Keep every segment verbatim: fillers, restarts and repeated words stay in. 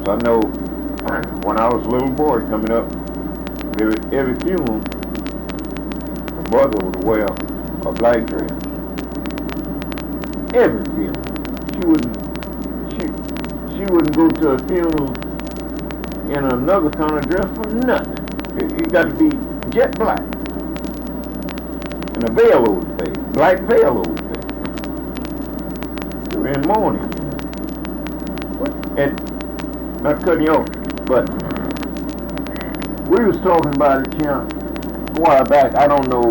I know when I was a little boy coming up, every, every funeral, my mother would wear a black dress. Every funeral. She wouldn't, she, she wouldn't go to a funeral in another kind of dress for nothing. It, it got to be jet black. And a veil over the face, black veil over the face. They were in mourning, you know. And, not cutting you off, but we was talking about it, you know, a while back. I don't know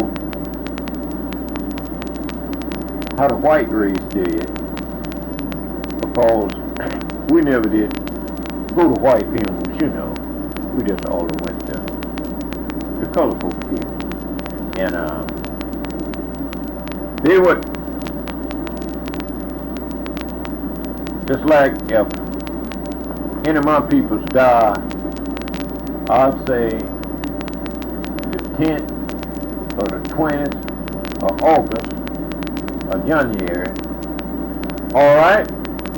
how the white race did, because we never did go to white funerals, you know. We just all went to the colorful funerals. And uh, they would, just like if any of my peoples die, I'd say the tenth or the twentieth of August or January. All right?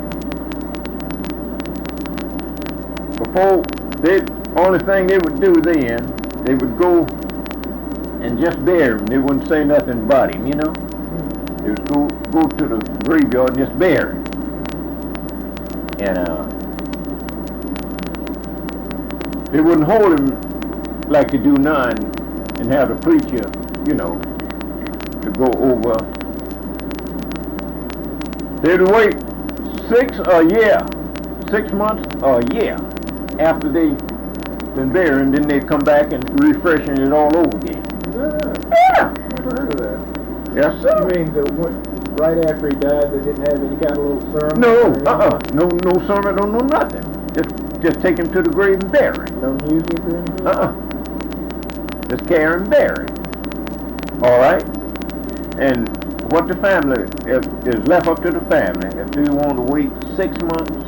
Before, they, only thing they would do then, they would go and just bury him. They wouldn't say nothing about him, you know? They would go, go to the graveyard and just bury him. And uh, they wouldn't hold him like they do now and, and have the preacher, you know, to go over. They'd wait six a year, six months a year after they been buried, and then they'd come back and refreshing it all over again. Yeah. Yeah. Never heard of that. Yes, sir. You mean that right after he died, they didn't have any kind of little sermon? No, uh-uh. No, no sermon, no, no nothing. Just, just take him to the grave and bury him. No music or anything? Uh-uh. Just carry and bury. All right? And what the family, if is left up to the family, if they want to wait six months,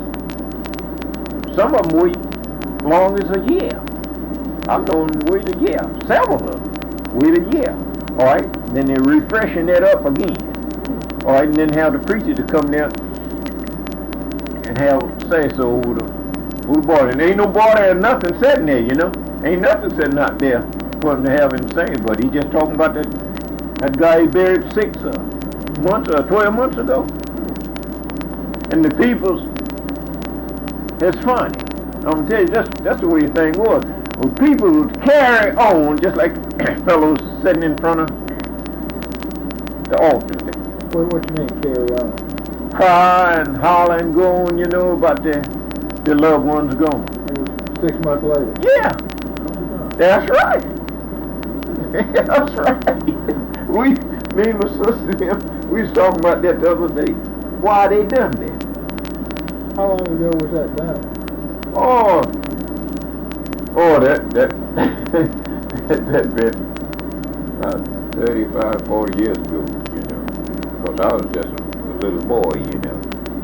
some of them wait long as a year. I've known them wait a year. Several of them wait a year. All right? Then they're refreshing that up again. All right? And then have the preacher to come there and have say so over the, over the board. And ain't no border or nothing sitting there, you know? Ain't nothing sitting out there for him to have him say, but he just talking about that that guy he buried six uh, months or twelve months ago. And the people's, it's funny. I'm gonna tell you, that's that's the way the thing was. Well, people would carry on just like fellows sitting in front of the altar there. What, what you mean, carry on? Cry and holler and go on, you know, about their, their loved ones gone. It was six months later. Yeah, that's right. That's right. We, me and my sister, them, we was talking about that the other day. Why they done that? How long ago was that done? Oh, oh, that, that, that, that been about thirty-five, forty years ago, you know, because I was just a, a little boy, you know,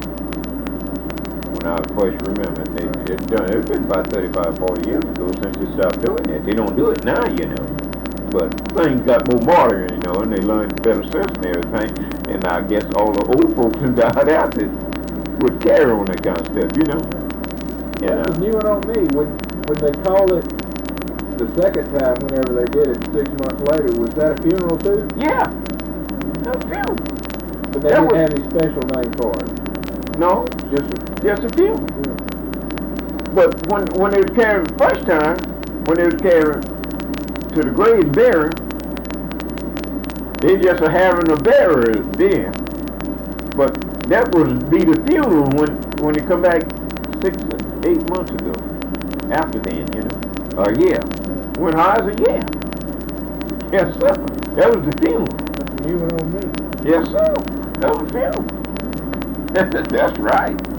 when I first remember it. They, it's done, it's been about thirty-five, forty years ago since they stopped doing that. They don't do it now, you know, but things got more modern, you know, and they learned better sense and everything, and I guess all the old folks who died out that would carry on that kind of stuff, you know. That was new one on me. When, when they called it the second time, whenever they did it six months later, was that a funeral too? Yeah. No funeral. But they That didn't was- have any special name for it. No, Just a just a funeral. funeral. But when when they was carrying the first time, when they was carrying to the grave and burying, they just were having a burial then. But that would be the funeral when when they come back six or eight months ago. After then, you know. A year. Went high as a year. Yes, sir. That was the funeral. That's a new one on me. Yes, sir. That was the funeral. That's right.